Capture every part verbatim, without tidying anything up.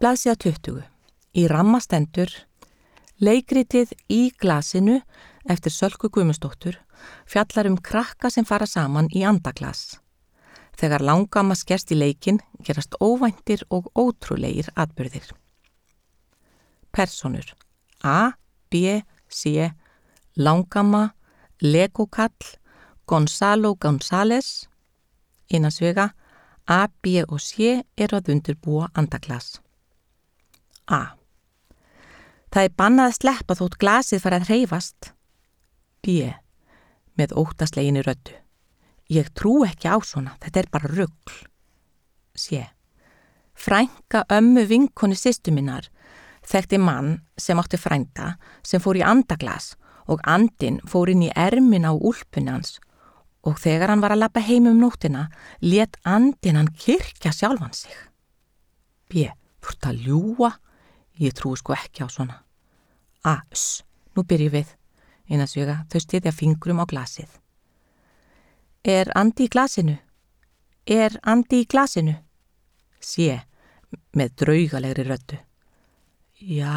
Blaðsíða tuttugu. Í ramma stendur leikritið Í glasinu eftir Sölku Guðmundsdóttur fjallar um krakka sem fara saman í andaglas. Þegar langamma skerst í leikinn gerast óvæntir og ótrúlegir atburðir. Persónur A, B, C, langamma, legokall, Gonzalo González. Innansvega A, B og C eru að undirbúa andaglas. A. Það er bannað að sleppa þótt glasið fara að hreyfast. B. Með óttasleginni röddu. Ég trú ekki á svona, þetta er bara rugl. C. Frænka ömmu vinkonu systur minnar þekkti mann sem átti frænda sem fór í andaglas og andinn fór inn í ermin á úlpunni hans og þegar hann var að labba heim um nóttina lét andinn hann kyrkja sjálfan sig. B. Þú ert að ljúga? Ég trúi sko ekki á svona. A. S. Nú byrjum við. Innansvega, þau styðja fingrum á glasið. Er andi í glasinu? Er andi í glasinu? C. Með draugalegri röddu. Já.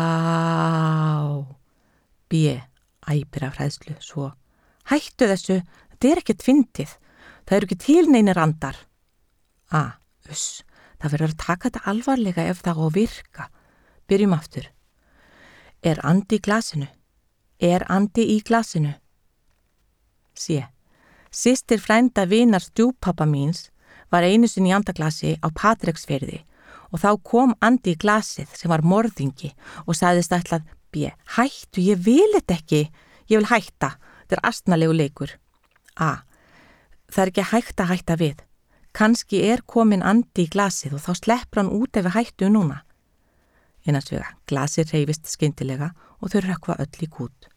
B. Æpir af hræðslu, svo. Hættu þessu, þetta er ekkert fyndið. Það eru ekki til neinir andar. A. Uss, það verður að taka þetta alvarlega ef það á að virka. Byrjum aftur. Er andi í glasinu? Er andi í glasinu? C. Systir frænda vinar stjúpappa míns var einu sinni í andaglasi á Patreksfirði og þá kom andi í glasið sem var morðingi og sagðist ætlað B. Hættu, ég vil þetta ekki, ég vil hætta, þetta er astnalegu leikur. A. Það er ekki hægt að hætta við. Kannski er komin andi í glasið og þá sleppur hann út ef við hættu núna. Innansvega, glasið hreyfist skyndilega og þau rökkva öll í kút.